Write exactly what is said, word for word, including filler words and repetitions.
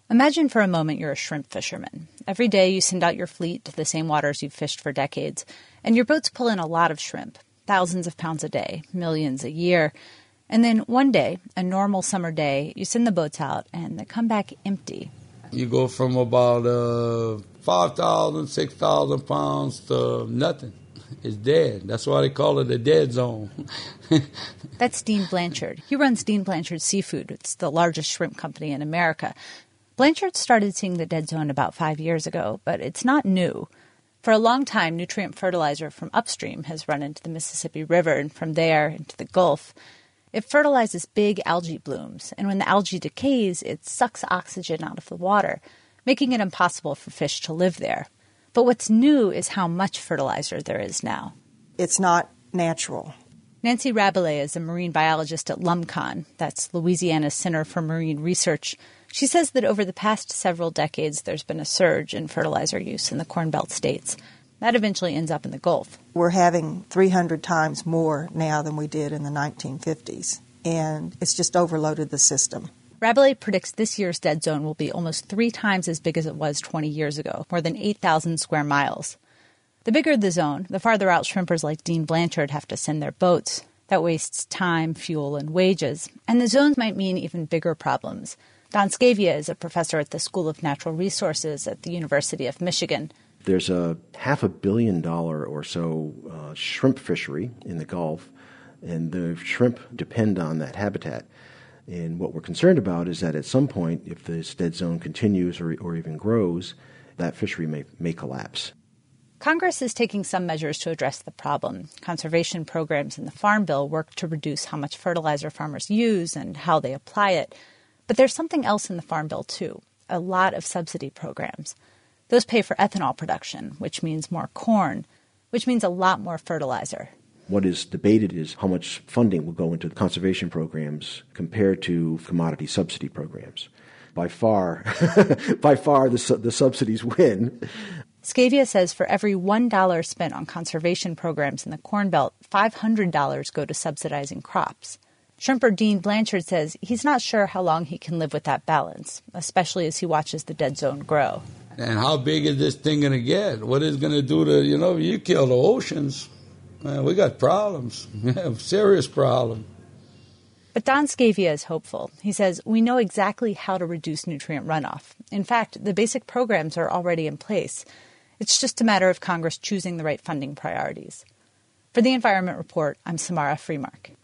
Imagine for a moment you're a shrimp fisherman. Every day you send out your fleet to the same waters you've fished for decades, and your boats pull in a lot of shrimp, thousands of pounds a day, millions a year. And then one day, a normal summer day, you send the boats out and they come back empty. You go from about uh, five thousand, six thousand pounds to nothing. It's dead. That's why they call it a dead zone. That's Dean Blanchard. He runs Dean Blanchard Seafood. It's the largest shrimp company in America. Blanchard started seeing the dead zone about five years ago, but it's not new. For a long time, nutrient fertilizer from upstream has run into the Mississippi River and from there into the Gulf. It fertilizes big algae blooms, and when the algae decays, it sucks oxygen out of the water, making it impossible for fish to live there. But what's new is how much fertilizer there is now. It's not natural. Nancy Rabelais is a marine biologist at LUMCON, that's Louisiana's Center for Marine Research. She says that over the past several decades, there's been a surge in fertilizer use in the Corn Belt states. That eventually ends up in the Gulf. We're having three hundred times more now than we did in the nineteen fifties, and it's just overloaded the system. Rabelais predicts this year's dead zone will be almost three times as big as it was twenty years ago, more than eight thousand square miles. The bigger the zone, the farther out shrimpers like Dean Blanchard have to send their boats. That wastes time, fuel, and wages. And the zones might mean even bigger problems. Don Scavia is a professor at the School of Natural Resources at the University of Michigan. There's a half a billion dollar or so uh, shrimp fishery in the Gulf, and the shrimp depend on that habitat. And what we're concerned about is that at some point, if this dead zone continues or, or even grows, that fishery may, may collapse. Congress is taking some measures to address the problem. Conservation programs in the Farm Bill work to reduce how much fertilizer farmers use and how they apply it. But there's something else in the Farm Bill, too, a lot of subsidy programs. Those pay for ethanol production, which means more corn, which means a lot more fertilizer. What is debated is how much funding will go into conservation programs compared to commodity subsidy programs. By far, by far, the, the subsidies win. Scavia says for every one dollar spent on conservation programs in the Corn Belt, five hundred dollars go to subsidizing crops. Shrimper Dean Blanchard says he's not sure how long he can live with that balance, especially as he watches the dead zone grow. And how big is this thing going to get? What is it going to do to, you know, you kill the oceans. Man, we got problems. We have serious problems. But Don Scavia is hopeful. He says, we know exactly how to reduce nutrient runoff. In fact, the basic programs are already in place. It's just a matter of Congress choosing the right funding priorities. For the Environment Report, I'm Samara Freemark.